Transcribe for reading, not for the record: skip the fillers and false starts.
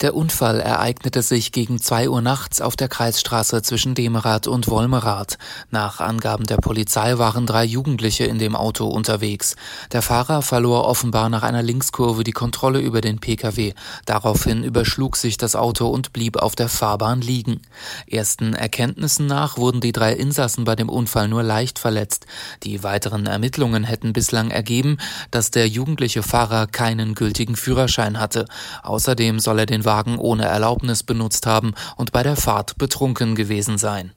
Der Unfall ereignete sich gegen 2 Uhr nachts auf der Kreisstraße zwischen Demerath und Wolmerath. Nach Angaben der Polizei waren 3 Jugendliche in dem Auto unterwegs. Der Fahrer verlor offenbar nach einer Linkskurve die Kontrolle über den Pkw. Daraufhin überschlug sich das Auto und blieb auf der Fahrbahn liegen. Ersten Erkenntnissen nach wurden die 3 Insassen bei dem Unfall nur leicht verletzt. Die weiteren Ermittlungen hätten bislang ergeben, dass der jugendliche Fahrer keinen gültigen Führerschein hatte. Außerdem soll er den Wagen ohne Erlaubnis benutzt haben und bei der Fahrt betrunken gewesen sein.